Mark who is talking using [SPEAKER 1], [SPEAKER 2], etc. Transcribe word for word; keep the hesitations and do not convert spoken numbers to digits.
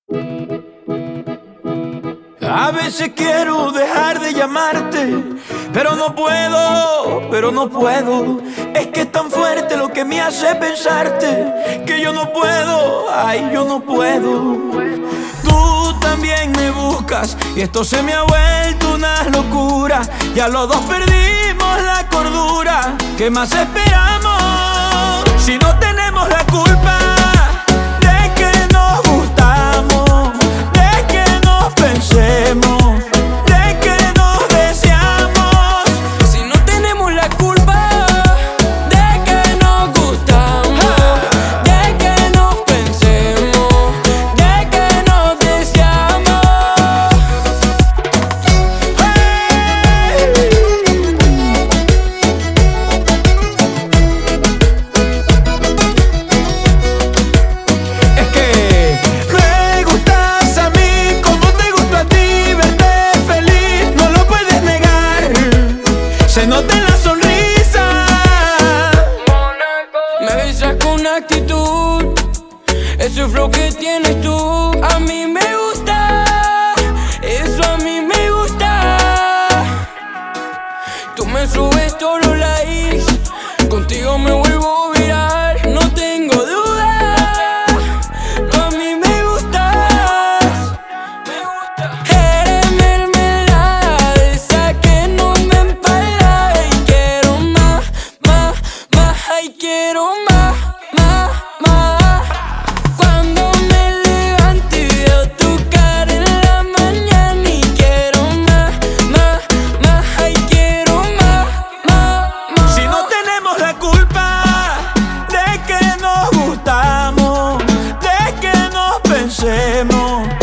[SPEAKER 1] A veces quiero dejar de llamarte, pero no puedo, pero no puedo. Es que es tan fuerte lo que me hace pensarte, que yo no puedo, ay, yo no puedo. Tú también me buscas y esto se me ha vuelto una locura. Ya los dos perdimos la cordura. ¿Qué más esperamos si no tenemos la culpa de que nos gustamos, de que nos pensemos, de que nos deseamos?
[SPEAKER 2] Si no tenemos la culpa de que nos gustamos, de que nos pensemos, de que nos deseamos.
[SPEAKER 1] Es que me gustas a mí como te gusto a ti. Verte feliz no lo puedes negar, se nota en la sonrisa.
[SPEAKER 2] Me besas con actitud, ese flow que tienes tú. A mí me gusta, eso a mí me gusta. Tú me subes todos los likes, contigo me vuelvo viral. No tengo duda, tú a mí me gustas. Eres mermelada, esa que no me empala. Y quiero más, más, más, ay, quiero más, más, más. Cuando me levanto y veo tu cara en la mañana. Y quiero más, más, más, ay, quiero más, más, más.
[SPEAKER 1] Si no tenemos la culpa de que nos gustamos, de que nos pensemos,